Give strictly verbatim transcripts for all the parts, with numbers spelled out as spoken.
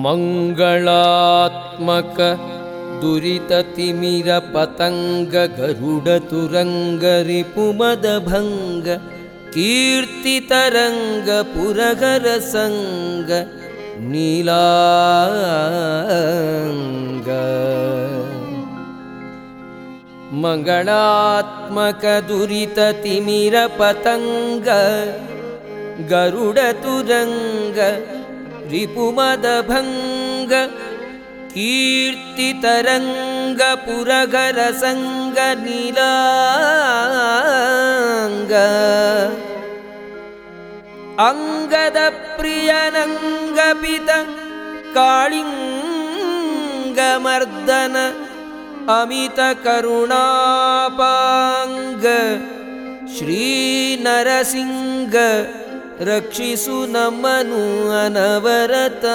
ಮಂಗಳಾತ್ಮಕ ದುರಿತತಿಮಿರ ಪತಂಗ ಗರುಡ ತುರಂಗ ರಿಪುಮದ ಭಂಗ ಕೀರ್ತಿ ತರಂಗ ಪುರಗರ ಸಂಗ ನೀಲಾಂಗ ಮಂಗಳಾತ್ಮಕ ದುರಿತತಿಮಿರ ಪತಂಗ ಗರುಡ ತುರಂಗ ರಿಪುಮದ ಭಂಗ ಕೀರ್ತಿ ತರಂಗ ಪುರಗರ ಸಂಗ ನೀಲಾಂಗ ಅಂಗದ ಪ್ರಿಯನಂಗಪಿತ ಕಾಳಿಂಗ ಮರ್ದನ ಅಮಿತ ಕರುಣಾಪಾಂಗ ಶ್ರೀ ನರಸಿಂಗ ರಕ್ಷಿಸು ನಮ್ಮನು ಅನವರತ.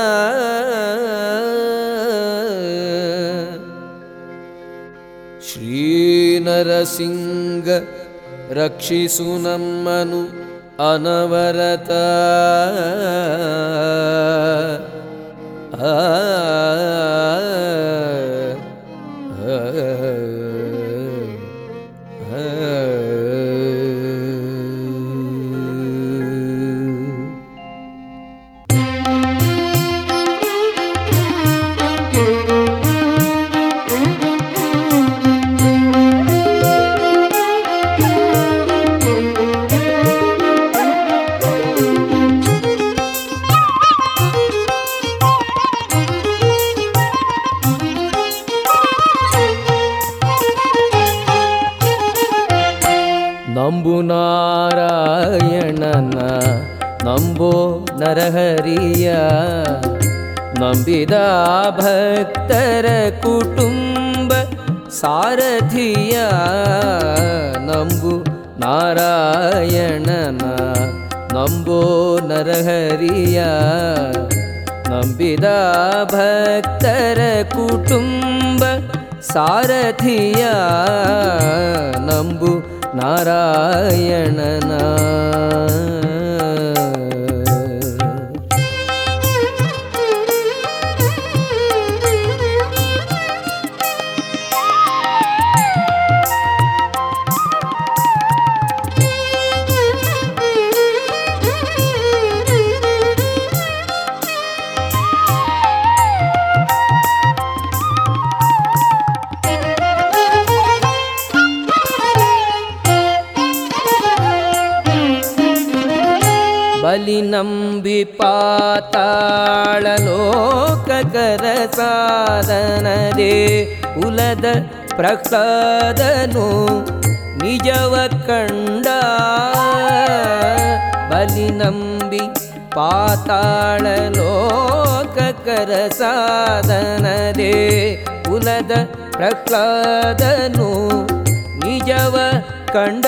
ಶ್ರೀ ನರಸಿಂಗ ರಕ್ಷಿಸು ನಮ್ಮನು ಅನವರತ. ಆ ನಂಬು ನಾರಾಯಣನ ನಂಬೋ ನರಹರಿಯ ನಂಬಿದ ಭಕ್ತರ ಕುಟುಂಬ ಸಾರಥಿಯ. ನಂಬು ನಾರಾಯಣನ ನಂಬೋ ನರಹರಿಯ ನಂಬಿದ ಭಕ್ತರ ಕುಟುಂಬ ಸಾರಥಿಯ. ನಂಬು ನಾರಾಯಣನ. ಬಲಿ ನಂಬಿ ಪಾತಾಳ ಲೋಕಕರ ಸಾಧನದೇ ಕುಲದ ಪ್ರಹ್ಲಾದನು ನಿಜವ ಕಂಡ. ಬಲಿ ನಂಬಿ ಪಾತಾಳ ಲೋಕಕರ ಸಾಧನದೇ ಕುಲದ ಪ್ರಹ್ಲಾದನು ನಿಜವ ಕಂಡ.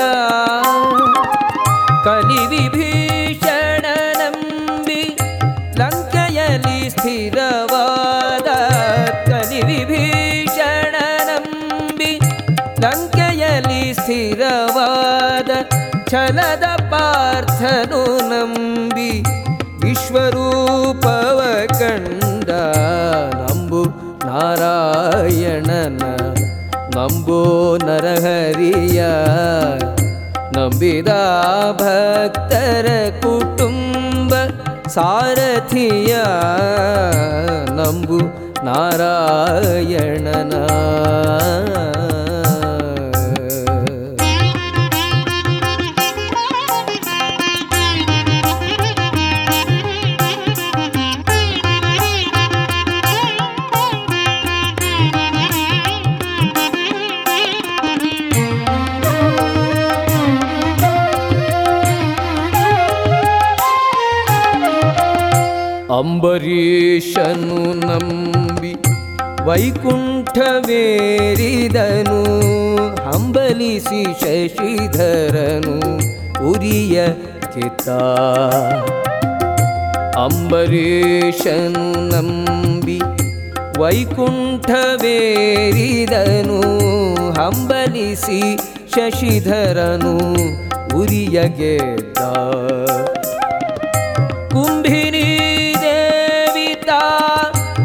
ಕಲಿ ವಿಭೀಷಣ ನಂಬಿ ಲಂಕೆಯಲ್ಲಿ ಸ್ಥಿರವಾದ. ಕಲಿ ವಿಭೀಷಣ ನಂಬಿ ಲಂಕೆಯಲ್ಲಿ ಸ್ಥಿರವಾದ. ಛಲದ ಪಾರ್ಥನು ನಂಬಿ ವಿಶ್ವರೂಪವ ಕಂಡ. ನಂಬು ನಾರಾಯಣನ ನಂಬೋ ನರಹರಿಯ ನಂಬಿದ ಭಕ್ತರ ಕುಟುಂಬ ಸಾರಥಿಯ. ನಂಬು ನಾರಾಯಣನ. ಅಂಬರೀಷನು ನಂಬಿ ವೈಕುಂಠವೇರಿದನು. ಹಂಬಲಿಸಿ ಶಶಿಧರನು ಉರಿಯ ಚಿತ್ತ. ಅಂಬರೀಷನು ನಂಬಿ ವೈಕುಂಠವೇರಿದನು. ಹಂಬಲಿಸಿ ಶಶಿಧರನು ಉರಿಯ ಗೆದ್ದ. ಕುಂಭಿನಿ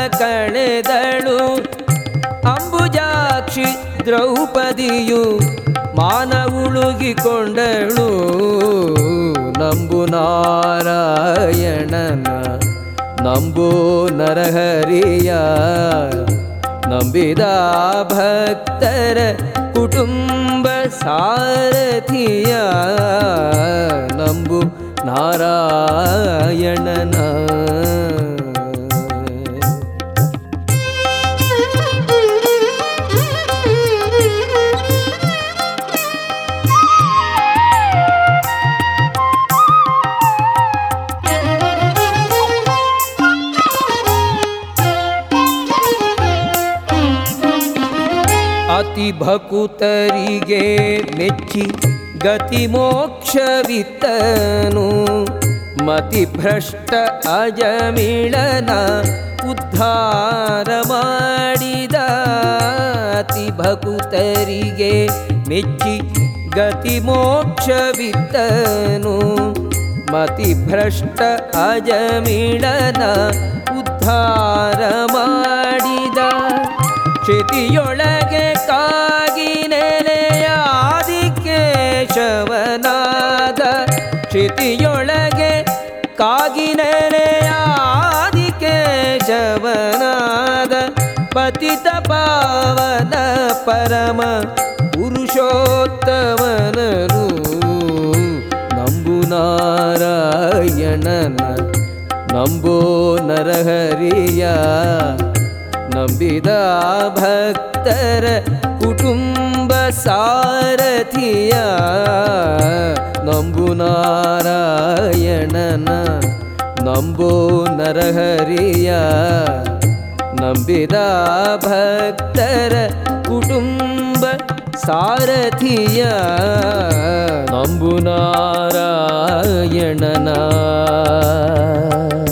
ಕಳೆದಳು ಅಂಬುಜಾಕ್ಷಿ ದ್ರೌಪದಿಯು ಮಾನ ಉಳುಗಿಕೊಂಡಳು ನಂಬು ನಾರಾಯಣನ ನಂಬೋ ನರಹರಿಯ ನಂಬಿದ ಭಕ್ತರ ಕುಟುಂಬ ಸಾರಥಿಯ ನಂಬು ನಾರಾಯಣನ ಅತಿ ಭಕುತರಿಗೆ ಮೆಚ್ಚಿ ಗತಿ ಮೋಕ್ಷವಿತ್ತನು ಮತಿ ಭ್ರಷ್ಟ ಅಜಮಿಳನ ಉದ್ಧಾರ ಮಾಡಿದ ಅತಿ ಭಕುತರಿಗೆ ಮೆಚ್ಚಿ ಗತಿ ಮೋಕ್ಷವಿತ್ತನು ಮತಿ ಭ್ರಷ್ಟ ಅಜಮಿಳನ ಉದ್ಧಾರ ಮಾಡಿದ ಕ್ಷಿತಿಯೊಳಗೆ ಕಾಗಿ ನೆಲೆಯಾದಿಕೇಶವನಾದ ಕ್ಷಿತಿಯೊಳಗೆ ಕಾಗಿ ನೆಲೆಯಾದಿಕೇಶವನಾದ ಪತಿತ ಪಾವನ ಪರಮ ಪುರುಷೋತ್ತಮನನು ನಂಬು ನಾರಾಯಣನ ನಂಬೋ ನರಹರಿಯ ನಂಬಿದ ಭಕ್ತರ ಕುಟುಂಬ ಸಾರಥಿಯ ನಂಬು ನಾರಾಯಣನ ನಂಬೋ ನರಹರಿಯ ನಂಬಿದ ಭಕ್ತರ ಕುಟುಂಬ ಸಾರಥಿಯ ನಂಬು ನಾರಾಯಣನ